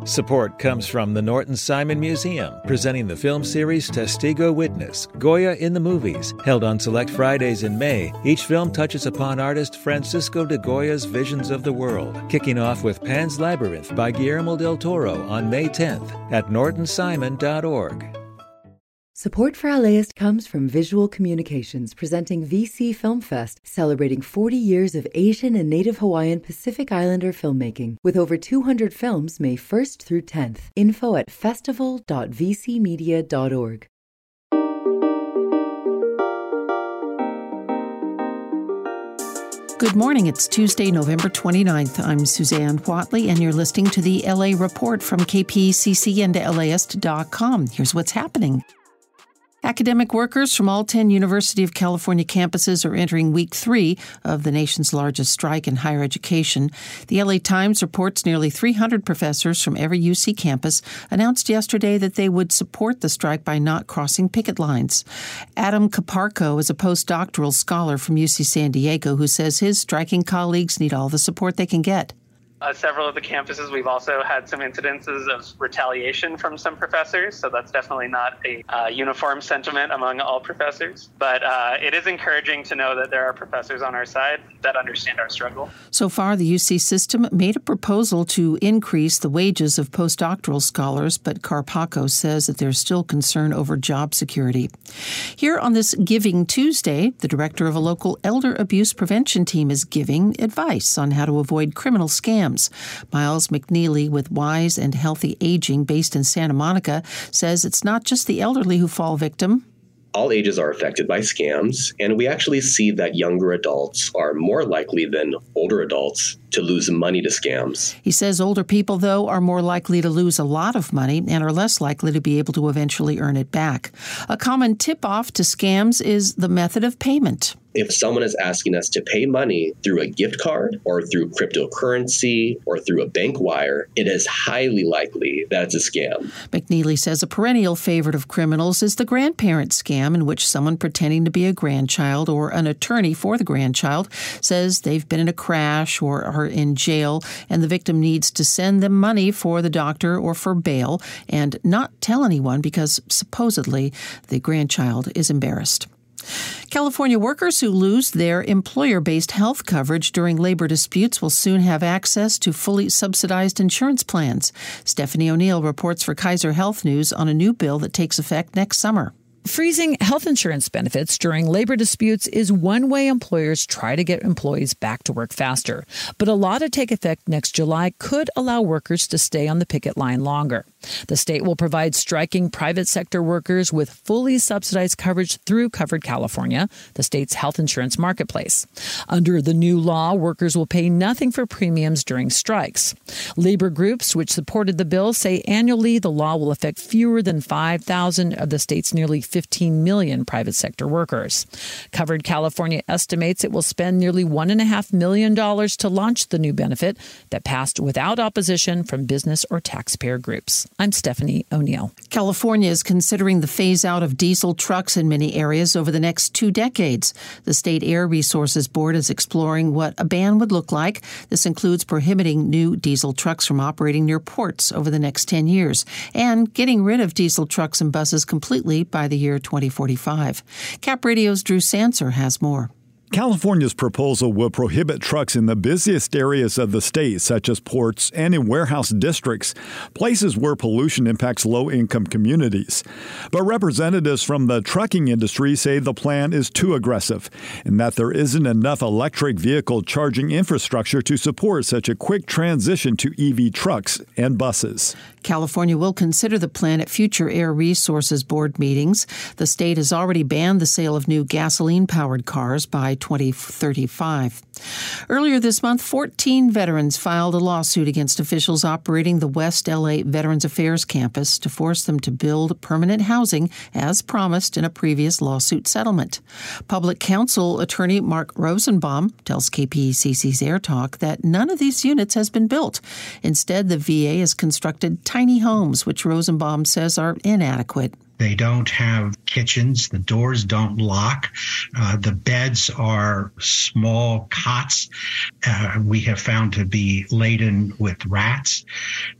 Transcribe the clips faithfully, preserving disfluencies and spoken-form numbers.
Support comes from the Norton Simon Museum, presenting the film series Testigo Witness, Goya in the Movies. Held on select Fridays in May, each film touches upon artist Francisco de Goya's visions of the world, kicking off with Pan's Labyrinth by Guillermo del Toro on May tenth at norton simon dot org. Support for LAist comes from Visual Communications, presenting V C Film Fest, celebrating forty years of Asian and Native Hawaiian Pacific Islander filmmaking, with over two hundred films May first through tenth. Info at festival dot v c media dot org. Good morning. It's Tuesday, November twenty-ninth. I'm Suzanne Whatley, and you're listening to the L A Report from K P C C and L A ist dot com. Here's what's happening. Academic workers from all ten University of California campuses are entering week three of the nation's largest strike in higher education. The L A Times reports nearly three hundred professors from every U C campus announced yesterday that they would support the strike by not crossing picket lines. Adam Caparco is a postdoctoral scholar from U C San Diego who says his striking colleagues need all the support they can get. Uh, several of the campuses, we've also had some incidences of retaliation from some professors, so that's definitely not a uh, uniform sentiment among all professors. But uh, it is encouraging to know that there are professors on our side that understand our struggle. So far, the U C system made a proposal to increase the wages of postdoctoral scholars, but Carpaco says that there's still concern over job security. Here on this Giving Tuesday, the director of a local elder abuse prevention team is giving advice on how to avoid criminal scams. Miles McNeely with Wise and Healthy Aging, based in Santa Monica, says it's not just the elderly who fall victim. All ages are affected by scams, and we actually see that younger adults are more likely than older adults to lose money to scams. He says older people, though, are more likely to lose a lot of money and are less likely to be able to eventually earn it back. A common tip-off to scams is the method of payment. If someone is asking us to pay money through a gift card or through cryptocurrency or through a bank wire, it is highly likely that it's a scam. McNeely says a perennial favorite of criminals is the grandparent scam, in which someone pretending to be a grandchild or an attorney for the grandchild says they've been in a crash or are in jail, and the victim needs to send them money for the doctor or for bail and not tell anyone because supposedly the grandchild is embarrassed. California workers who lose their employer-based health coverage during labor disputes will soon have access to fully subsidized insurance plans. Stephanie O'Neill reports for Kaiser Health News on a new bill that takes effect next summer. Freezing health insurance benefits during labor disputes is one way employers try to get employees back to work faster. But a law to take effect next July could allow workers to stay on the picket line longer. The state will provide striking private sector workers with fully subsidized coverage through Covered California, the state's health insurance marketplace. Under the new law, workers will pay nothing for premiums during strikes. Labor groups which supported the bill say annually the law will affect fewer than five thousand of the state's nearly fifteen million private sector workers. Covered California estimates it will spend nearly one point five million dollars to launch the new benefit that passed without opposition from business or taxpayer groups. I'm Stephanie O'Neill. California is considering the phase-out of diesel trucks in many areas over the next two decades. The State Air Resources Board is exploring what a ban would look like. This includes prohibiting new diesel trucks from operating near ports over the next ten years and getting rid of diesel trucks and buses completely by the year twenty forty-five. Cap Radio's Drew Sanser has more. California's proposal will prohibit trucks in the busiest areas of the state, such as ports and in warehouse districts, places where pollution impacts low-income communities. But representatives from the trucking industry say the plan is too aggressive and that there isn't enough electric vehicle charging infrastructure to support such a quick transition to E V trucks and buses. California will consider the plan at future Air Resources Board meetings. The state has already banned the sale of new gasoline-powered cars by twenty thirty-five. Earlier this month, fourteen veterans filed a lawsuit against officials operating the West L A Veterans Affairs campus to force them to build permanent housing as promised in a previous lawsuit settlement. Public counsel attorney Mark Rosenbaum tells K P C C's Air Talk that none of these units has been built. Instead, the V A has constructed tiny homes, which Rosenbaum says are inadequate. They don't have kitchens. The doors don't lock. Uh, the beds are small cots uh, we have found to be laden with rats.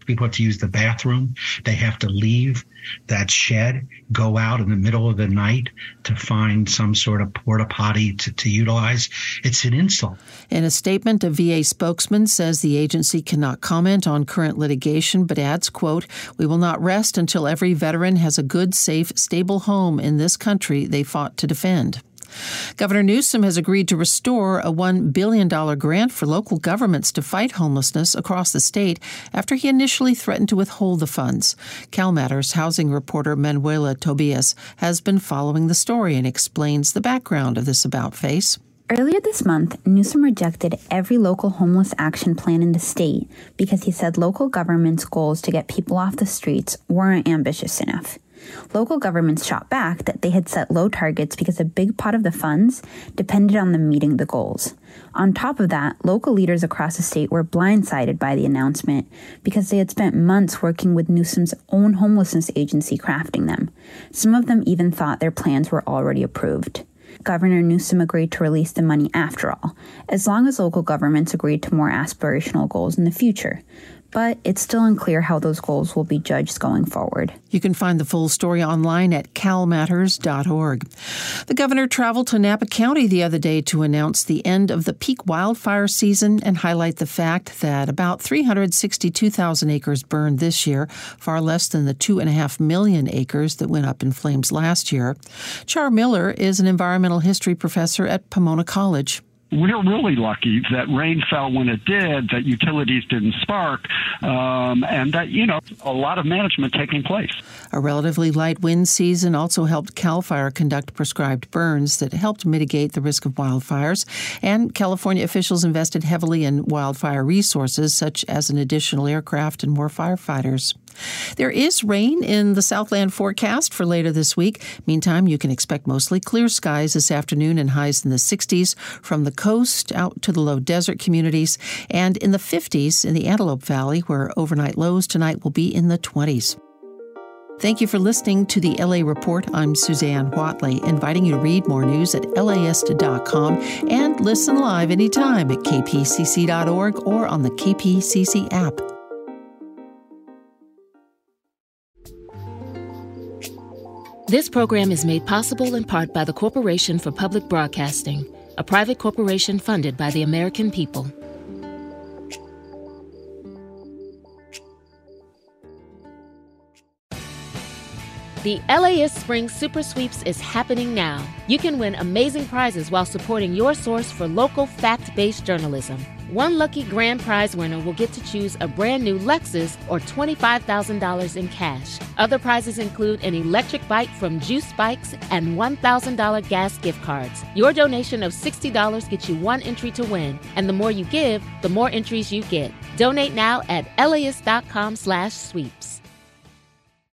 people have to use the bathroom. They have to leave that shed, go out in the middle of the night to find some sort of porta potty to, to utilize. It's an insult. In a statement, a V A spokesman says the agency cannot comment on current litigation, but adds, quote, "We will not rest until every veteran has a good, safe, stable home in this country they fought to defend." Governor Newsom has agreed to restore a one billion dollars grant for local governments to fight homelessness across the state after he initially threatened to withhold the funds. CalMatters housing reporter Manuela Tobias has been following the story and explains the background of this about-face. Earlier this month, Newsom rejected every local homeless action plan in the state because he said local government's goals to get people off the streets weren't ambitious enough. Local governments shot back that they had set low targets because a big pot of the funds depended on them meeting the goals. On top of that, local leaders across the state were blindsided by the announcement because they had spent months working with Newsom's own homelessness agency crafting them. Some of them even thought their plans were already approved. Governor Newsom agreed to release the money after all, as long as local governments agreed to more aspirational goals in the future. But it's still unclear how those goals will be judged going forward. You can find the full story online at cal matters dot org. The governor traveled to Napa County the other day to announce the end of the peak wildfire season and highlight the fact that about three hundred sixty-two thousand acres burned this year, far less than the two point five million acres that went up in flames last year. Char Miller is an environmental history professor at Pomona College. We're really lucky that rain fell when it did, that utilities didn't spark, um, and that, you know, a lot of management taking place. A relatively light wind season also helped CAL FIRE conduct prescribed burns that helped mitigate the risk of wildfires, and California officials invested heavily in wildfire resources, such as an additional aircraft and more firefighters. There is rain in the Southland forecast for later this week. Meantime, you can expect mostly clear skies this afternoon and highs in the sixties from the coast out to the low desert communities, and in the fifties in the Antelope Valley, where overnight lows tonight will be in the twenties. Thank you for listening to the L A Report. I'm Suzanne Whatley, inviting you to read more news at L A ist dot com and listen live anytime at k p c c dot org or on the K P C C app. This program is made possible in part by the Corporation for Public Broadcasting, a private corporation funded by the American people. The LAist Spring Super Sweeps is happening now. You can win amazing prizes while supporting your source for local fact-based journalism. One lucky grand prize winner will get to choose a brand new Lexus or twenty-five thousand dollars in cash. Other prizes include an electric bike from Juice Bikes and one thousand dollars gas gift cards. Your donation of sixty dollars gets you one entry to win, and the more you give, the more entries you get. Donate now at L A ist dot com slash sweeps.